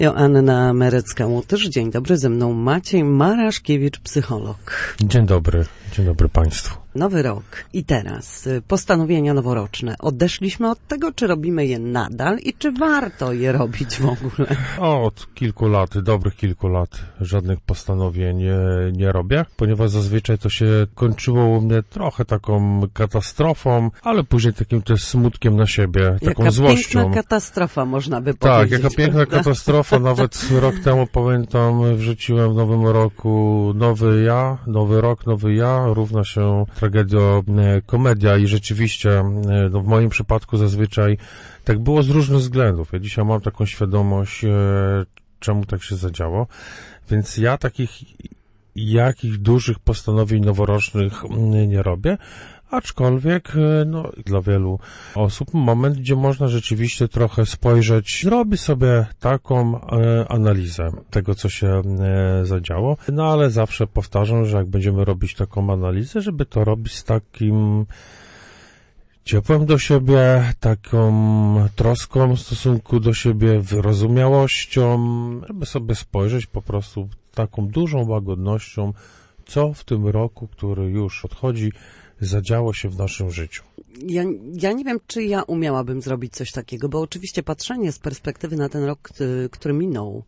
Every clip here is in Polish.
Joanna Merecka-Łutysz. Dzień dobry, ze mną Maciej Maraszkiewicz, psycholog. Dzień dobry Państwu. Nowy rok i teraz postanowienia noworoczne. Odeszliśmy od tego, czy robimy je nadal i czy warto je robić w ogóle? Od kilku lat, dobrych kilku lat żadnych postanowień nie robię, ponieważ zazwyczaj to się kończyło u mnie trochę taką katastrofą, ale później takim też smutkiem na siebie, taką jaka złością. Piękna katastrofa, można by tak, powiedzieć. Tak, jaka piękna katastrofa. Nawet rok temu, pamiętam, wrzuciłem w nowym roku nowy ja, nowy rok, nowy ja, równa się tragedia, komedia i rzeczywiście w moim przypadku zazwyczaj tak było z różnych względów. Ja dzisiaj mam taką świadomość, czemu tak się zadziało, więc ja takich dużych postanowień noworocznych nie robię, aczkolwiek dla wielu osób moment, gdzie można rzeczywiście trochę spojrzeć, zrobić sobie taką analizę tego, co się zadziało, ale zawsze powtarzam, że jak będziemy robić taką analizę, żeby to robić z takim ciepłem do siebie, taką troską w stosunku do siebie, wyrozumiałością, żeby sobie spojrzeć po prostu taką dużą łagodnością, co w tym roku, który już odchodzi, zadziało się w naszym życiu. Ja nie wiem, czy ja umiałabym zrobić coś takiego, bo oczywiście patrzenie z perspektywy na ten rok, który minął,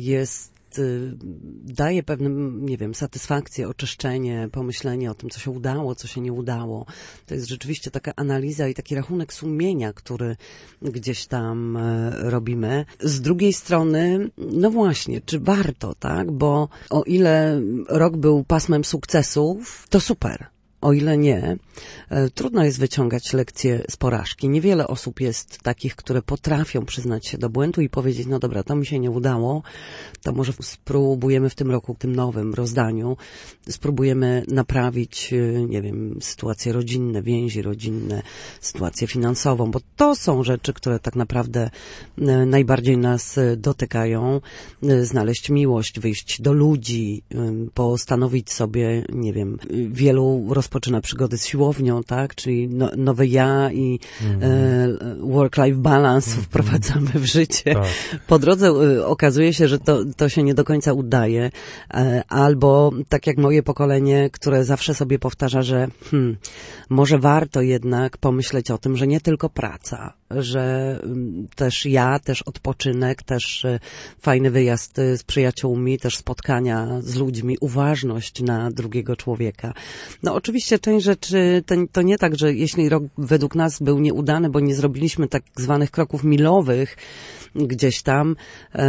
daje pewną, satysfakcję, oczyszczenie, pomyślenie o tym, co się udało, co się nie udało. To jest rzeczywiście taka analiza i taki rachunek sumienia, który gdzieś tam robimy. Z drugiej strony, no właśnie, czy warto, tak? Bo o ile rok był pasmem sukcesów, to super. O ile nie, trudno jest wyciągać lekcje z porażki. Niewiele osób jest takich, które potrafią przyznać się do błędu i powiedzieć, no dobra, to mi się nie udało, to może spróbujemy w tym roku, w tym nowym rozdaniu, spróbujemy naprawić, sytuacje rodzinne, więzi rodzinne, sytuację finansową, bo to są rzeczy, które tak naprawdę najbardziej nas dotykają. Znaleźć miłość, wyjść do ludzi, postanowić sobie, wielu rozpoczyna przygody z siłownią, tak? Czyli nowe ja i work-life balance wprowadzamy w życie. Tak. Po drodze okazuje się, że to się nie do końca udaje. Albo tak jak moje pokolenie, które zawsze sobie powtarza, że może warto jednak pomyśleć o tym, że nie tylko praca, że też odpoczynek, też fajny wyjazd z przyjaciółmi, też spotkania z ludźmi, uważność na drugiego człowieka. No oczywiście część rzeczy, to nie tak, że jeśli rok według nas był nieudany, bo nie zrobiliśmy tak zwanych kroków milowych gdzieś tam,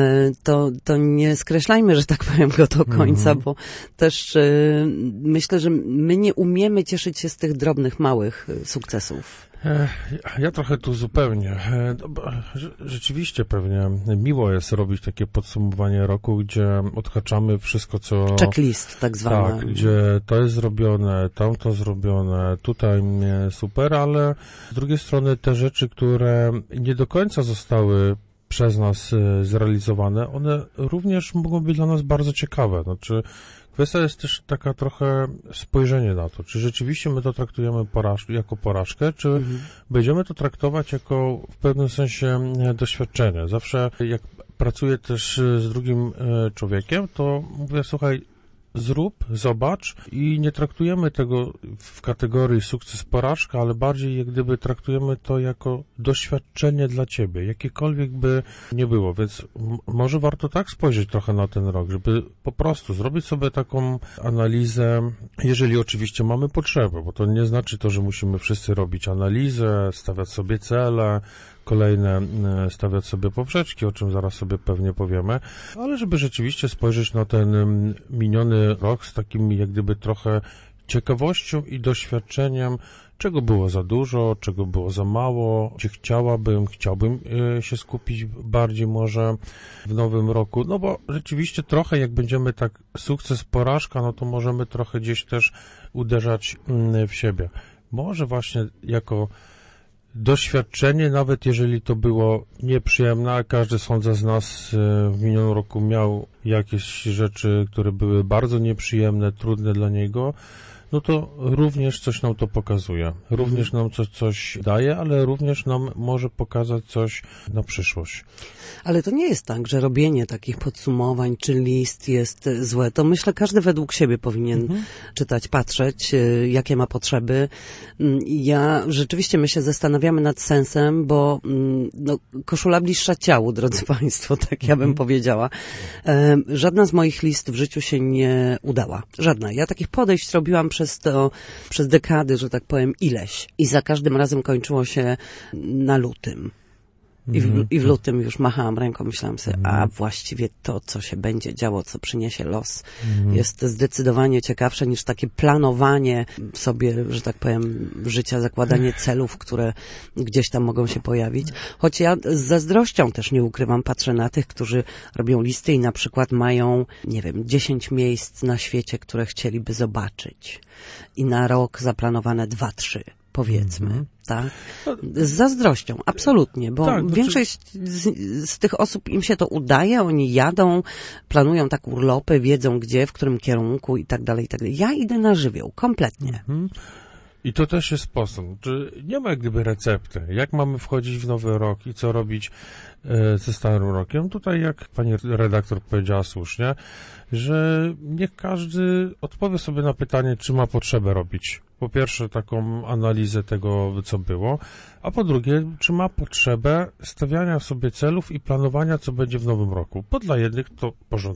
to nie skreślajmy, że tak powiem, go do końca, bo też myślę, że my nie umiemy cieszyć się z tych drobnych, małych sukcesów. Ja trochę tu zupełnie. Rzeczywiście pewnie miło jest robić takie podsumowanie roku, gdzie odhaczamy wszystko, co... Checklist tak zwany. Tak, gdzie to jest zrobione, tamto zrobione, tutaj super, ale z drugiej strony te rzeczy, które nie do końca zostały przez nas zrealizowane, one również mogą być dla nas bardzo ciekawe. Znaczy, kwestia jest też taka trochę spojrzenie na to, czy rzeczywiście my to traktujemy jako porażkę, czy będziemy to traktować jako w pewnym sensie doświadczenie. Zawsze jak pracuję też z drugim człowiekiem, to mówię, słuchaj, zrób, zobacz i nie traktujemy tego w kategorii sukces, porażka, ale bardziej jak gdyby traktujemy to jako doświadczenie dla ciebie, jakiekolwiek by nie było, więc może warto tak spojrzeć trochę na ten rok, żeby po prostu zrobić sobie taką analizę, jeżeli oczywiście mamy potrzebę, bo to nie znaczy to, że musimy wszyscy robić analizę, stawiać sobie cele, kolejne stawiać sobie poprzeczki, o czym zaraz sobie pewnie powiemy, ale żeby rzeczywiście spojrzeć na ten miniony rok z takim jak gdyby trochę ciekawością i doświadczeniem, czego było za dużo, czego było za mało, gdzie chciałbym się skupić bardziej może w nowym roku, no bo rzeczywiście trochę jak będziemy tak sukces, porażka, no to możemy trochę gdzieś też uderzać w siebie. Może właśnie jako doświadczenie, nawet jeżeli to było nieprzyjemne, a każdy, sądzę, z nas w minionym roku miał jakieś rzeczy, które były bardzo nieprzyjemne, trudne dla niego, no to również coś nam to pokazuje. Również nam coś daje, ale również nam może pokazać coś na przyszłość. Ale to nie jest tak, że robienie takich podsumowań czy list jest złe. To myślę, każdy według siebie powinien czytać, patrzeć, jakie ma potrzeby. Ja rzeczywiście, my się zastanawiamy nad sensem, bo no, koszula bliższa ciału, drodzy Państwo, tak ja bym powiedziała. Żadna z moich list w życiu się nie udała. Żadna. Ja takich podejść robiłam przez dekady, że tak powiem, ileś. I za każdym razem kończyło się na lutym. I w lutym już machałam ręką, myślałam sobie, a właściwie to, co się będzie działo, co przyniesie los, jest zdecydowanie ciekawsze niż takie planowanie sobie, że tak powiem, życia, zakładanie celów, które gdzieś tam mogą się pojawić. Choć ja z zazdrością też nie ukrywam, patrzę na tych, którzy robią listy i na przykład mają, nie wiem, 10 miejsc na świecie, które chcieliby zobaczyć. I na rok zaplanowane 2-3. Powiedzmy, tak? Z zazdrością, absolutnie, bo tak, większość z tych osób im się to udaje, oni jadą, planują tak urlopy, wiedzą gdzie, w którym kierunku i tak dalej, i tak dalej. Ja idę na żywioł, kompletnie. I to też jest sposób, czy nie ma jak gdyby recepty, jak mamy wchodzić w nowy rok i co robić ze starym rokiem. Tutaj, jak pani redaktor powiedziała słusznie, że niech każdy odpowie sobie na pytanie, czy ma potrzebę robić. Po pierwsze, taką analizę tego, co było, a po drugie, czy ma potrzebę stawiania sobie celów i planowania, co będzie w nowym roku. Bo dla jednych to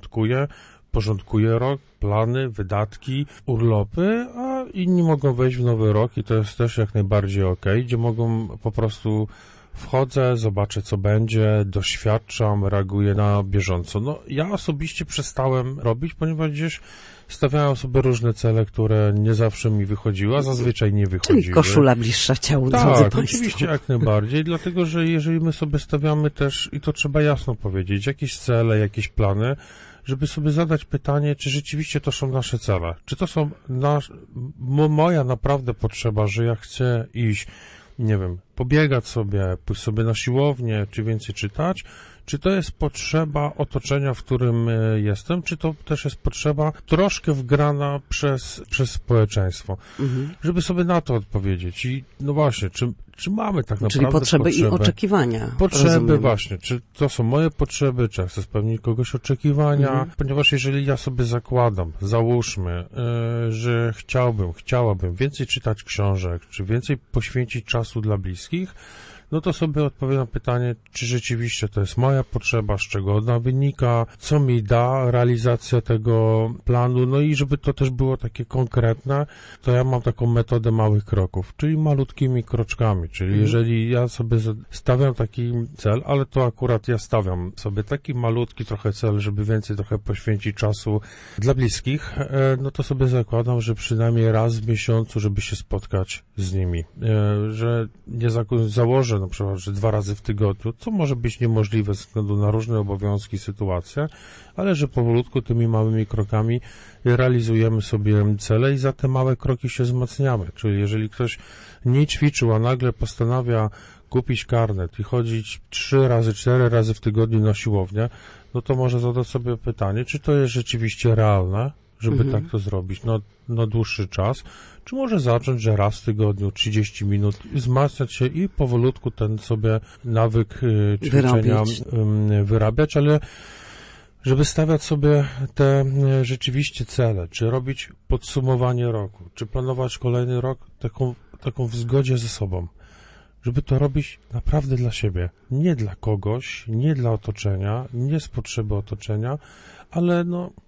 porządkuje rok, plany, wydatki, urlopy, a inni mogą wejść w nowy rok i to jest też jak najbardziej okej, gdzie mogą po prostu wchodzę, zobaczę co będzie, doświadczam, reaguję na bieżąco. No, ja osobiście przestałem robić, ponieważ gdzieś stawiałem sobie różne cele, które nie zawsze mi wychodziły, a zazwyczaj nie wychodziły. Czyli koszula bliższa ciału, drodzy Państwo. Tak, oczywiście jak najbardziej, dlatego że jeżeli my sobie stawiamy też, i to trzeba jasno powiedzieć, jakieś cele, jakieś plany, żeby sobie zadać pytanie, czy rzeczywiście to są nasze cele, czy to są moja naprawdę potrzeba, że ja chcę iść, nie wiem, pobiegać sobie, pójść sobie na siłownię, czy więcej czytać, czy to jest potrzeba otoczenia, w którym jestem, czy to też jest potrzeba troszkę wgrana przez społeczeństwo. Żeby sobie na to odpowiedzieć. I no właśnie, czy mamy tak naprawdę Czyli potrzeby i oczekiwania. Potrzeby rozumiem. właśnie, czy to są moje potrzeby, czy ja chcę spełnić kogoś oczekiwania, ponieważ jeżeli ja sobie zakładam, załóżmy, że chciałabym więcej czytać książek, czy więcej poświęcić czasu dla bliskich, no to sobie odpowiem na pytanie, czy rzeczywiście to jest moja potrzeba, z czego ona wynika, co mi da realizacja tego planu, no i żeby to też było takie konkretne, to ja mam taką metodę małych kroków, czyli malutkimi kroczkami, czyli jeżeli ja sobie stawiam taki cel, ale to akurat ja stawiam sobie taki malutki trochę cel, żeby więcej trochę poświęcić czasu dla bliskich, no to sobie zakładam, że przynajmniej raz w miesiącu, żeby się spotkać z nimi, że nie założę na przykład, że 2 razy w tygodniu, co może być niemożliwe ze względu na różne obowiązki, sytuacje, ale że powolutku tymi małymi krokami realizujemy sobie cele i za te małe kroki się wzmacniamy. Czyli jeżeli ktoś nie ćwiczył, a nagle postanawia kupić karnet i chodzić 3 razy, 4 razy w tygodniu na siłownię, no to może zadać sobie pytanie, czy to jest rzeczywiście realne, żeby tak to zrobić na dłuższy czas, czy może zacząć, że raz w tygodniu 30 minut wzmacniać się i powolutku ten sobie nawyk ćwiczenia wyrabiać, ale żeby stawiać sobie te rzeczywiście cele, czy robić podsumowanie roku, czy planować kolejny rok taką w zgodzie ze sobą, żeby to robić naprawdę dla siebie, nie dla kogoś, nie dla otoczenia, nie z potrzeby otoczenia, ale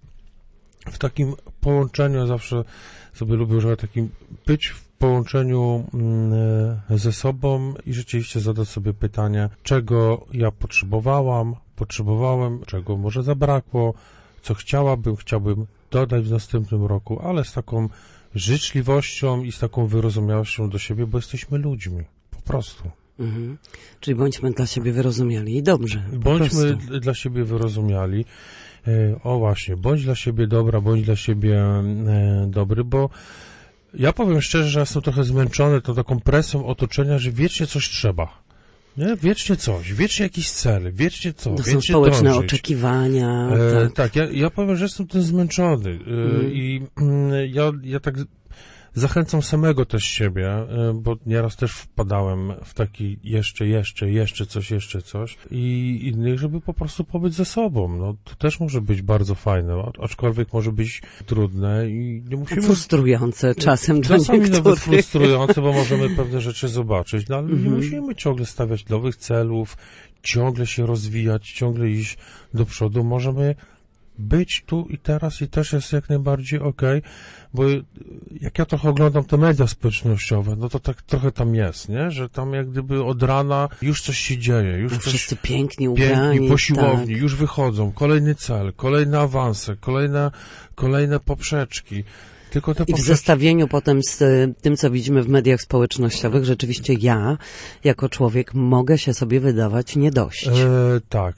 w takim połączeniu, ja zawsze sobie lubię używać takim być w połączeniu ze sobą i rzeczywiście zadać sobie pytanie, czego ja potrzebowałem, czego może zabrakło, co chciałbym dodać w następnym roku, ale z taką życzliwością i z taką wyrozumiałością do siebie, bo jesteśmy ludźmi, po prostu. Czyli bądźmy dla siebie wyrozumiali i dobrze. Bądźmy dla siebie wyrozumiali. O właśnie, bądź dla siebie dobra, bądź dla siebie dobry, bo ja powiem szczerze, że jestem trochę zmęczony tą taką presją otoczenia, że wiecznie coś trzeba. Nie? Wiecznie coś, wiecznie jakiś cel, wiecznie co, to wiecznie są społeczne dążyć. Oczekiwania. Tak, ja powiem, że jestem tym zmęczony i ja tak Zachęcam samego też siebie, bo nieraz też wpadałem w taki jeszcze coś i innych, żeby po prostu pobyć ze sobą. No, to też może być bardzo fajne, aczkolwiek może być trudne i nie musimy... Frustrujące czasem dla czasami niektórych. nawet frustrujące, bo możemy pewne rzeczy zobaczyć, no ale nie musimy ciągle stawiać nowych celów, ciągle się rozwijać, ciągle iść do przodu. Możemy być tu i teraz i też jest jak najbardziej okej, bo jak ja trochę oglądam te media społecznościowe, no to tak trochę tam jest, nie? Że tam jak gdyby od rana już coś się dzieje, już coś Wszyscy piękni, ubrani. po siłowni, tak. już wychodzą, kolejny cel, kolejne awanse, kolejne poprzeczki. Tylko te I w zestawieniu potem z tym, co widzimy w mediach społecznościowych, rzeczywiście ja, jako człowiek, mogę się sobie wydawać nie dość. Tak,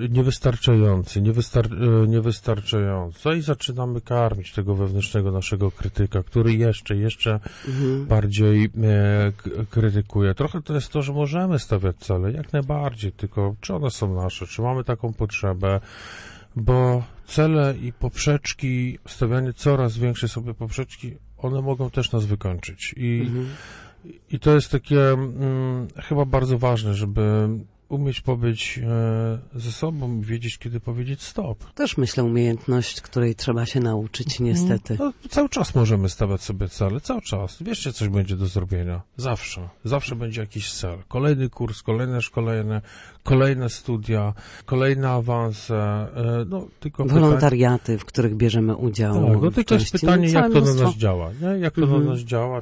niewystarczająco i zaczynamy karmić tego wewnętrznego naszego krytyka, który jeszcze bardziej krytykuje. Trochę to jest to, że możemy stawiać cele, jak najbardziej, tylko czy one są nasze, czy mamy taką potrzebę, bo cele i poprzeczki, stawianie coraz większej sobie poprzeczki, one mogą też nas wykończyć. I to jest takie chyba bardzo ważne, żeby umieć pobyć ze sobą i wiedzieć, kiedy powiedzieć stop. Też myślę umiejętność, której trzeba się nauczyć niestety. No, cały czas możemy stawiać sobie cele, cały czas. Wiesz, coś będzie do zrobienia. Zawsze będzie jakiś cel. Kolejny kurs, kolejne szkolenie, kolejne studia, kolejne awanse. No, tylko wolontariaty, w których bierzemy udział. Tak, no tylko jest pytanie, jak to na nas działa. Nie? Jak to na nas działa,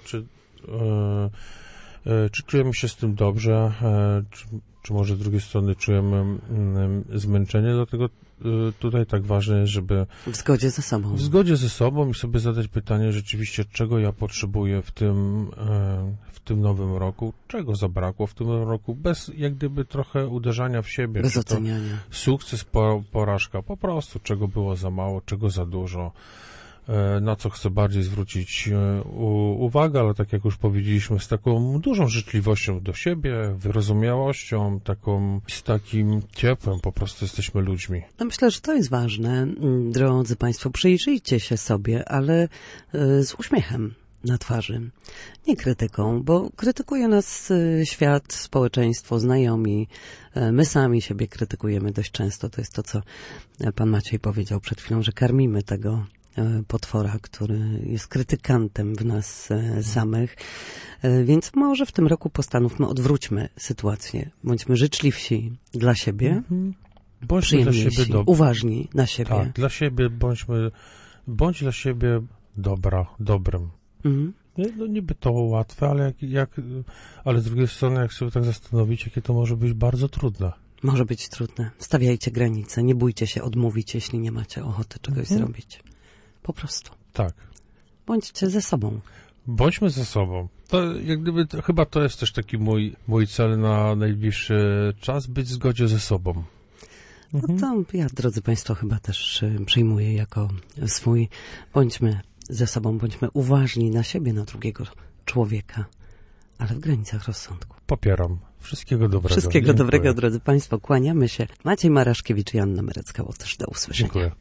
czy czujemy się z tym dobrze, czy może z drugiej strony czujemy zmęczenie, dlatego tutaj tak ważne jest, żeby... W zgodzie ze sobą. W zgodzie ze sobą i sobie zadać pytanie rzeczywiście, czego ja potrzebuję w tym nowym roku, czego zabrakło w tym nowym roku, bez jak gdyby trochę uderzania w siebie. Bez oceniania. Sukces, porażka, po prostu czego było za mało, czego za dużo. Na co chcę bardziej zwrócić uwagę, ale tak jak już powiedzieliśmy, z taką dużą życzliwością do siebie, wyrozumiałością, z takim ciepłem, po prostu jesteśmy ludźmi. No myślę, że to jest ważne. Drodzy Państwo, przyjrzyjcie się sobie, ale z uśmiechem na twarzy. Nie krytyką, bo krytykuje nas świat, społeczeństwo, znajomi. My sami siebie krytykujemy dość często. To jest to, co pan Maciej powiedział przed chwilą, że karmimy tego potwora, który jest krytykantem w nas samych. Więc może w tym roku postanówmy, odwróćmy sytuację. Bądźmy życzliwsi dla siebie, bądźmy dla siebie uważni na siebie. Tak, dla siebie bądź dla siebie dobrym. No niby to łatwe, ale z drugiej strony, jak sobie tak zastanowić, jakie to może być bardzo trudne. Może być trudne. Stawiajcie granice, nie bójcie się odmówić, jeśli nie macie ochoty czegoś zrobić. Po prostu. Tak. Bądźcie ze sobą. Bądźmy ze sobą. To jak gdyby, chyba to jest też taki mój cel na najbliższy czas, być w zgodzie ze sobą. No to ja, drodzy Państwo, chyba też przyjmuję jako swój. Bądźmy ze sobą, bądźmy uważni na siebie, na drugiego człowieka, ale w granicach rozsądku. Popieram. Wszystkiego dobrego. Wszystkiego dobrego, drodzy Państwo. Kłaniamy się. Maciej Maraszkiewicz i Joanna Merecka-Łotysz. Do usłyszenia. Dziękuję.